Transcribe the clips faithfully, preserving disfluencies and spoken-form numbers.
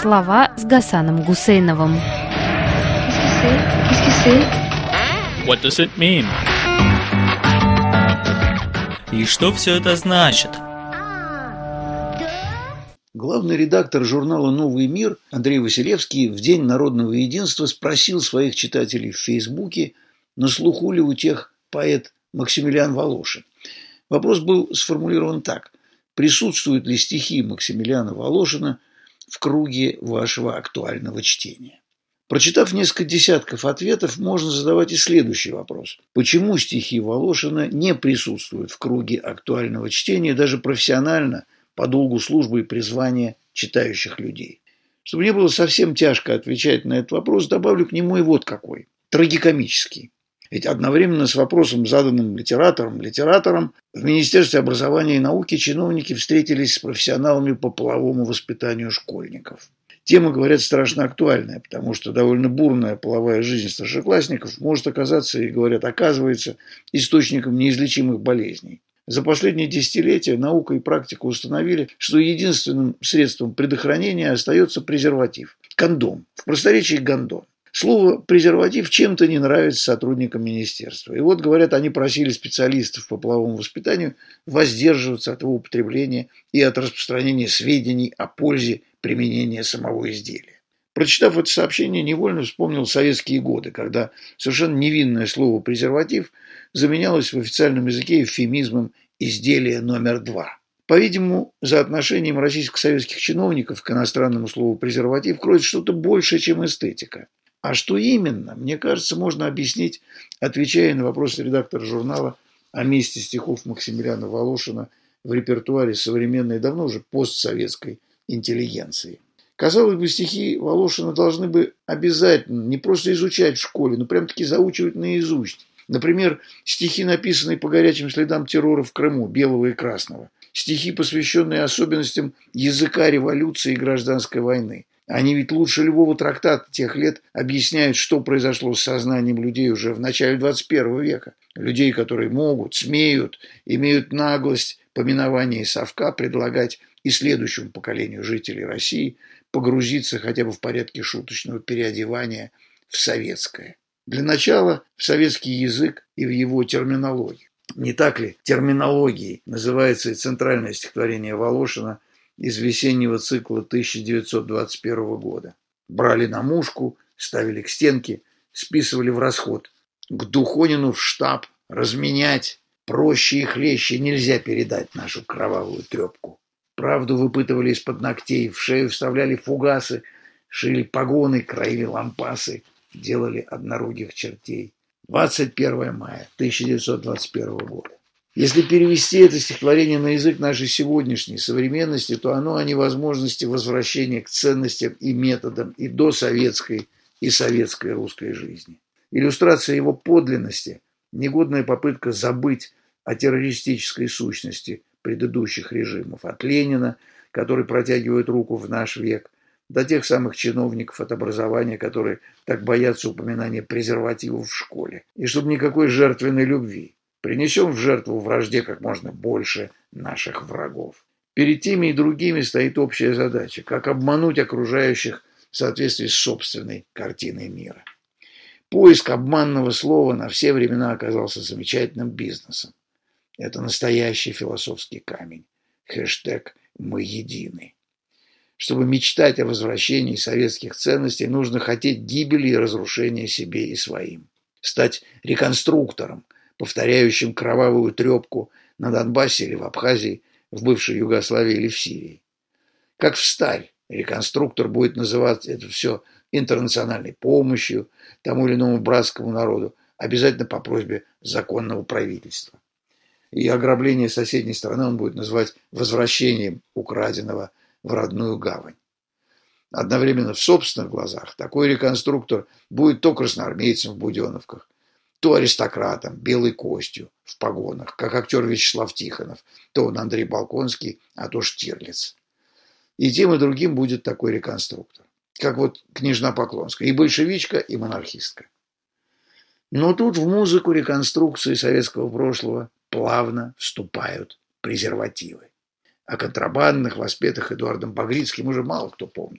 Слова с Гасаном Гусейновым. What does it mean? И что все это значит? Главный редактор журнала «Новый мир» Андрей Василевский в День народного единства спросил своих читателей в Фейсбуке, на слуху ли у тех поэт Максимилиан Волошин. Вопрос был сформулирован так: присутствуют ли стихи Максимилиана Волошина в круге вашего актуального чтения? Прочитав несколько десятков ответов, можно задавать и следующий вопрос: почему стихи Волошина не присутствуют в круге актуального чтения даже профессионально, по долгу службы и призвания читающих людей? Чтобы не было совсем тяжко отвечать на этот вопрос, добавлю к нему и вот какой: трагикомический. Ведь одновременно с вопросом, заданным литератором, литератором, в Министерстве образования и науки чиновники встретились с профессионалами по половому воспитанию школьников. Тема, говорят, страшно актуальная, потому что довольно бурная половая жизнь старшеклассников может оказаться, и, говорят, оказывается, источником неизлечимых болезней. За последние десятилетия наука и практика установили, что единственным средством предохранения остается презерватив – кондом, в просторечии гондон. Слово «презерватив» чем-то не нравится сотрудникам министерства. И вот, говорят, они просили специалистов по половому воспитанию воздерживаться от его употребления и от распространения сведений о пользе применения самого изделия. Прочитав это сообщение, невольно вспомнил советские годы, когда совершенно невинное слово «презерватив» заменялось в официальном языке эвфемизмом «изделие номер два». По-видимому, за отношением российско-советских чиновников к иностранному слову «презерватив» кроется что-то большее, чем эстетика. А что именно, мне кажется, можно объяснить, отвечая на вопрос редактора журнала о месте стихов Максимилиана Волошина в репертуаре современной, давно уже постсоветской интеллигенции. Казалось бы, стихи Волошина должны бы обязательно не просто изучать в школе, но прям-таки заучивать наизусть. Например, стихи, написанные по горячим следам террора в Крыму, белого и красного. Стихи, посвященные особенностям языка революции и гражданской войны. Они ведь лучше любого трактата тех лет объясняют, что произошло с сознанием людей уже в начале двадцать первого века. Людей, которые могут, смеют, имеют наглость по миновании совка предлагать и следующему поколению жителей России погрузиться хотя бы в порядке шуточного переодевания в советское. Для начала в советский язык и в его терминологию. Не так ли терминологией называется и центральное стихотворение Волошина из весеннего цикла тысяча девятьсот двадцать первого года. Брали на мушку, ставили к стенке, списывали в расход. К Духонину в штаб, разменять, проще и хлеще нельзя передать нашу кровавую трепку. Правду выпытывали из-под ногтей, в шею вставляли фугасы, шили погоны, краили лампасы, делали одноруких чертей. двадцать первое мая тысяча девятьсот двадцать первого года. Если перевести это стихотворение на язык нашей сегодняшней современности, то оно о невозможности возвращения к ценностям и методам и досоветской, и советской русской жизни. Иллюстрация его подлинности – негодная попытка забыть о террористической сущности предыдущих режимов, от Ленина, который протягивает руку в наш век, до тех самых чиновников от образования, которые так боятся упоминания презервативов в школе. И чтобы никакой жертвенной любви. Принесем в жертву вражде как можно больше наших врагов. Перед теми и другими стоит общая задача – как обмануть окружающих в соответствии с собственной картиной мира. Поиск обманного слова на все времена оказался замечательным бизнесом. Это настоящий философский камень. Хэштег «Мы едины». Чтобы мечтать о возвращении советских ценностей, нужно хотеть гибели и разрушения себе и своим. Стать реконструктором, повторяющим кровавую трепку на Донбассе или в Абхазии, в бывшей Югославии или в Сирии. Как встарь, реконструктор будет называть это все интернациональной помощью тому или иному братскому народу, обязательно по просьбе законного правительства. И ограбление соседней страны он будет называть возвращением украденного в родную гавань. Одновременно в собственных глазах такой реконструктор будет то красноармейцем в буденовках, то аристократом, белой костью, в погонах, как актер Вячеслав Тихонов, то он Андрей Болконский, а то Штирлиц. И тем и другим будет такой реконструктор, как вот княжна Поклонская, и большевичка, и монархистка. Но тут в музыку реконструкции советского прошлого плавно вступают презервативы. О контрабандных, воспетых Эдуардом Багрицким, уже мало кто помнит.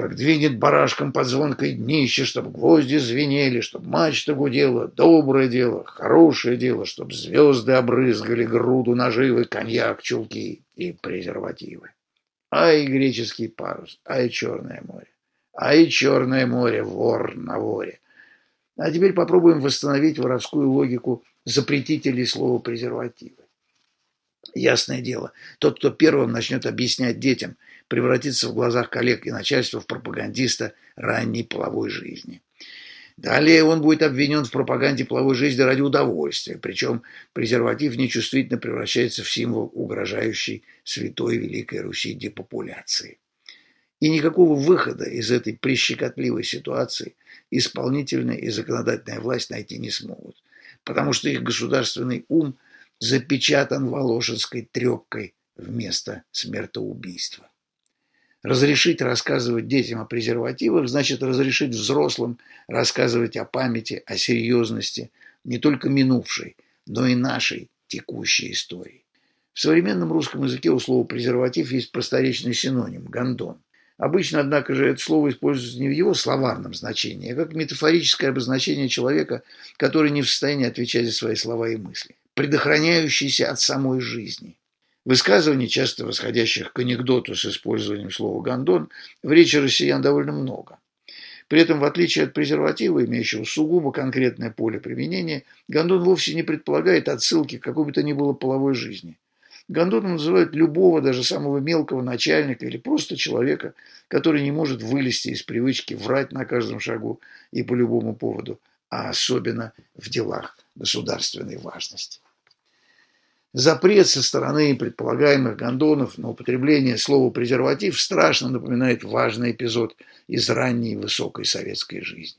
как двинет барашком под звонкой днище, чтоб гвозди звенели, чтоб мачта гудела, доброе дело, хорошее дело, чтоб звезды обрызгали груду наживы, коньяк, чулки и презервативы. Ай, греческий парус, ай, Черное море, ай, Черное море, вор на воре. А теперь попробуем восстановить воровскую логику запретителей слова презервативы. Ясное дело, тот, кто первым начнет объяснять детям, превратится в глазах коллег и начальства в пропагандиста ранней половой жизни. Далее он будет обвинен в пропаганде половой жизни ради удовольствия, причем презерватив нечувствительно превращается в символ угрожающей святой Великой Руси депопуляции. И никакого выхода из этой прищекотливой ситуации исполнительная и законодательная власть найти не смогут, потому что их государственный ум запечатан волошинской трепкой вместо смертоубийства. Разрешить рассказывать детям о презервативах значит разрешить взрослым рассказывать о памяти, о серьезности не только минувшей, но и нашей текущей истории. В современном русском языке у слова презерватив есть просторечный синоним – гондон. Обычно, однако же, это слово используется не в его словарном значении, а как метафорическое обозначение человека, который не в состоянии отвечать за свои слова и мысли, предохраняющийся от самой жизни. Высказываний, часто восходящих к анекдоту с использованием слова «гондон», в речи россиян довольно много. При этом, в отличие от презерватива, имеющего сугубо конкретное поле применения, гондон вовсе не предполагает отсылки к какой бы то ни было половой жизни. Гондоном называют любого, даже самого мелкого начальника или просто человека, который не может вылезти из привычки врать на каждом шагу и по любому поводу, а особенно в делах государственной важности. Запрет со стороны предполагаемых гондонов на употребление слова «презерватив» страшно напоминает важный эпизод из ранней высокой советской жизни.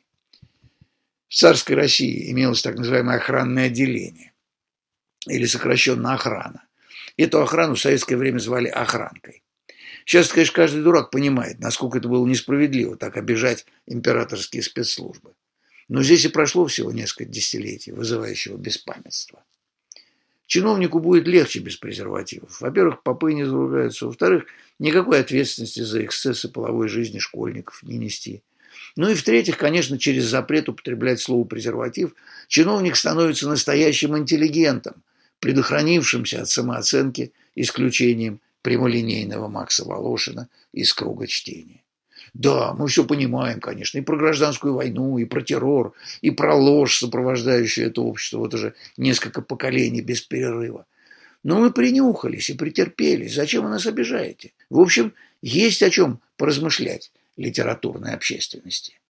В царской России имелось так называемое охранное отделение, или сокращенно охрана. Эту охрану в советское время звали охранкой. Сейчас, конечно, каждый дурак понимает, насколько это было несправедливо так обижать императорские спецслужбы. Но здесь и прошло всего несколько десятилетий вызывающего беспамятства. Чиновнику будет легче без презервативов. Во-первых, попы не заругаются. Во-вторых, никакой ответственности за эксцессы половой жизни школьников не нести. Ну и в-третьих, конечно, через запрет употреблять слово «презерватив» чиновник становится настоящим интеллигентом, предохранившимся от самооценки исключением прямолинейного Макса Волошина из круга чтения. Да, мы все понимаем, конечно, и про гражданскую войну, и про террор, и про ложь, сопровождающую это общество вот уже несколько поколений без перерыва. Но мы принюхались и претерпелись. Зачем вы нас обижаете? В общем, есть о чем поразмышлять литературной общественности.